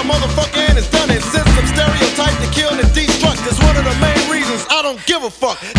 motherfucker and it's done it. Since I'm stereotyped to kill and destruct is one of the main reasons I don't give a fuck.